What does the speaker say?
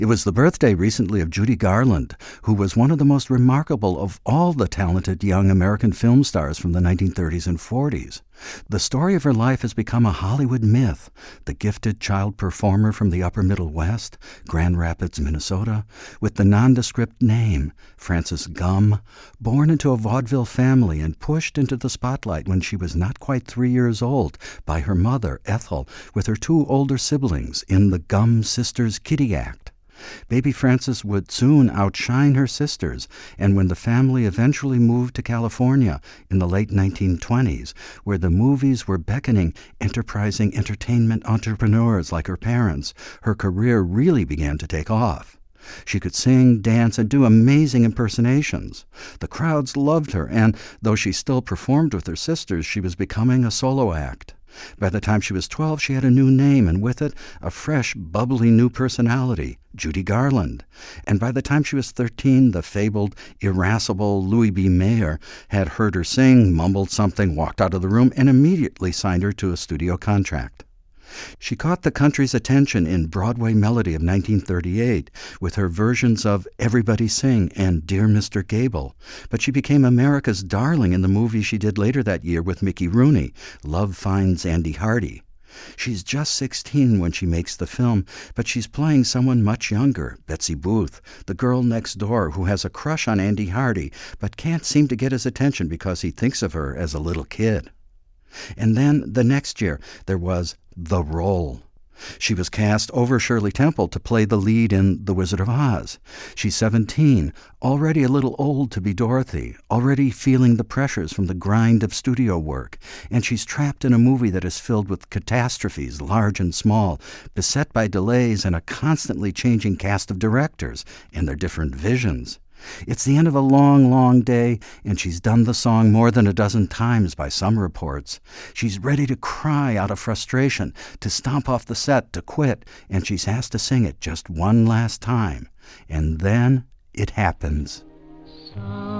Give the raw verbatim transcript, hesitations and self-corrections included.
It was the birthday recently of Judy Garland, who was one of the most remarkable of all the talented young American film stars from the nineteen thirties and forties. The story of her life has become a Hollywood myth. The gifted child performer from the upper Middle West, Grand Rapids, Minnesota, with the nondescript name, Frances Gumm, born into a vaudeville family and pushed into the spotlight when she was not quite three years old by her mother, Ethel, with her two older siblings in the Gumm Sisters Kitty Act. Baby Frances would soon outshine her sisters, and when the family eventually moved to California in the late nineteen twenties, where the movies were beckoning enterprising entertainment entrepreneurs like her parents, her career really began to take off. She could sing, dance, and do amazing impersonations. The crowds loved her, and though she still performed with her sisters, she was becoming a solo act. By the time she was twelve, she had a new name, and with it, a fresh, bubbly new personality, Judy Garland. And by the time she was thirteen, the fabled, irascible Louis B. Mayer had heard her sing, mumbled something, walked out of the room, and immediately signed her to a studio contract. She caught the country's attention in Broadway Melody of nineteen thirty-eight with her versions of Everybody Sing and Dear Mister Gable, but she became America's darling in the movie she did later that year with Mickey Rooney, Love Finds Andy Hardy. She's just sixteen when she makes the film, but she's playing someone much younger, Betsy Booth, the girl next door who has a crush on Andy Hardy but can't seem to get his attention because he thinks of her as a little kid. And then, the next year, there was The Role. She was cast over Shirley Temple to play the lead in The Wizard of Oz. She's seventeen, already a little old to be Dorothy, already feeling the pressures from the grind of studio work, and she's trapped in a movie that is filled with catastrophes, large and small, beset by delays and a constantly changing cast of directors and their different visions. It's the end of a long, long day, and she's done the song more than a dozen times by some reports. She's ready to cry out of frustration, to stomp off the set, to quit, and she's asked to sing it just one last time. And then it happens. So